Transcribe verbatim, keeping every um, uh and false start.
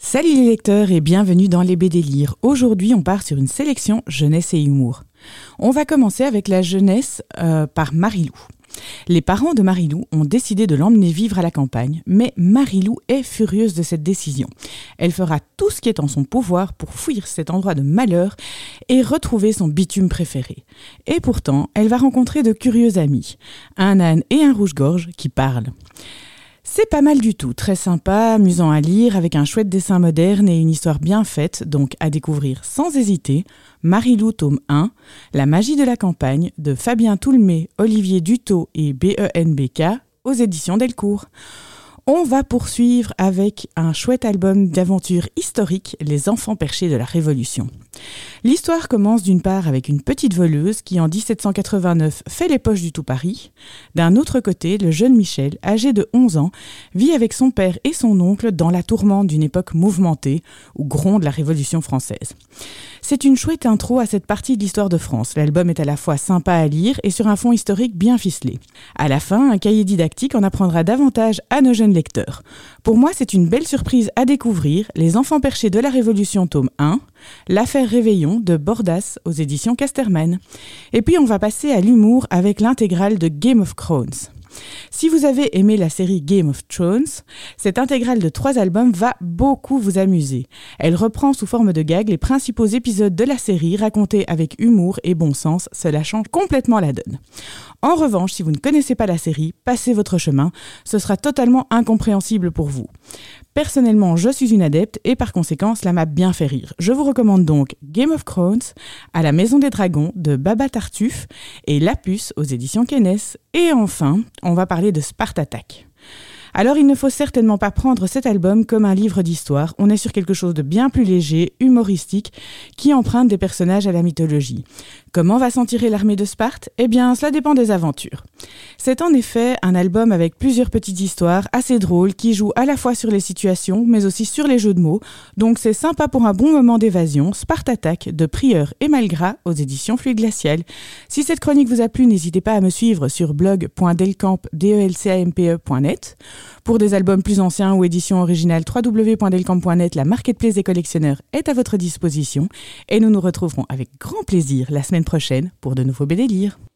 Salut les lecteurs et bienvenue dans les B D Lire. Aujourd'hui, on part sur une sélection jeunesse et humour. On va commencer avec la jeunesse euh, par Marilou. Les parents de Marilou ont décidé de l'emmener vivre à la campagne, mais Marilou est furieuse de cette décision. Elle fera tout ce qui est en son pouvoir pour fuir cet endroit de malheur et retrouver son bitume préféré. Et pourtant, elle va rencontrer de curieux amis, un âne et un rouge-gorge qui parlent. C'est pas mal du tout, très sympa, amusant à lire, avec un chouette dessin moderne et une histoire bien faite, donc à découvrir sans hésiter, Marilou tome un, La magie de la campagne, de Fabien Toulmé, Olivier Dutot et B E N B K, aux éditions Delcourt. On va poursuivre avec un chouette album d'aventures historiques, Les enfants perchés de la Révolution. L'histoire commence d'une part avec une petite voleuse qui en dix-sept cent quatre-vingt-neuf fait les poches du tout Paris. D'un autre côté, le jeune Michel, âgé de onze ans, vit avec son père et son oncle dans la tourmente d'une époque mouvementée où gronde la Révolution française. C'est une chouette intro à cette partie de l'histoire de France. L'album est à la fois sympa à lire et sur un fond historique bien ficelé. À la fin, un cahier didactique en apprendra davantage à nos jeunes lecteurs. Pour moi, c'est une belle surprise à découvrir, Les enfants perchés de la Révolution tome un, L'affaire Réveillon de Bordas aux éditions Casterman. Et puis on va passer à l'humour avec l'intégrale de Game of Thrones. Si vous avez aimé la série Game of Thrones, cette intégrale de trois albums va beaucoup vous amuser. Elle reprend sous forme de gag les principaux épisodes de la série racontés avec humour et bon sens, cela change complètement la donne. En revanche, si vous ne connaissez pas la série, passez votre chemin, ce sera totalement incompréhensible pour vous. Personnellement, je suis une adepte et par conséquent, cela m'a bien fait rire. Je vous recommande donc Game of Thrones, À la Maison des Dragons de Baba Tartuffe et La Puce aux éditions Kennes. Et enfin, on va parler de Spartatak. Alors il ne faut certainement pas prendre cet album comme un livre d'histoire, on est sur quelque chose de bien plus léger, humoristique, qui emprunte des personnages à la mythologie. Comment va s'en tirer l'armée de Sparte ? Eh bien, cela dépend des aventures. C'est en effet un album avec plusieurs petites histoires assez drôles qui jouent à la fois sur les situations, mais aussi sur les jeux de mots, donc c'est sympa pour un bon moment d'évasion. Spartatak de Prieur et Malgras aux éditions Fluide Glacial. Si cette chronique vous a plu, n'hésitez pas à me suivre sur blog point delcamp point net. Pour des albums plus anciens ou éditions originales, w w w point delcamp point net, la marketplace des collectionneurs est à votre disposition et nous nous retrouverons avec grand plaisir la semaine prochaine pour de nouveaux B D Lire.